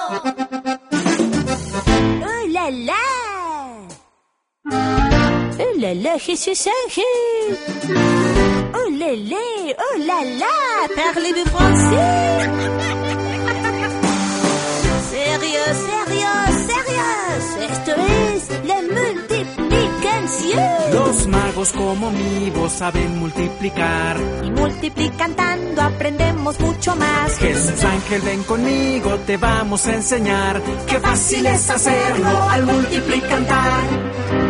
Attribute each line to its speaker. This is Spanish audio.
Speaker 1: Oh là là! Oh là là, Jesús Ángel! Oh lélé, oh là là, parlez-vous français? Sérieux, sérieux, sérieux, esto es la multiplicación.
Speaker 2: Los magos como mi voz saben multiplicar.
Speaker 1: Y multiplicando aprendemos mucho más.
Speaker 2: Jesús Ángel, ven conmigo, te vamos a enseñar. Qué fácil es hacerlo al multiplicar.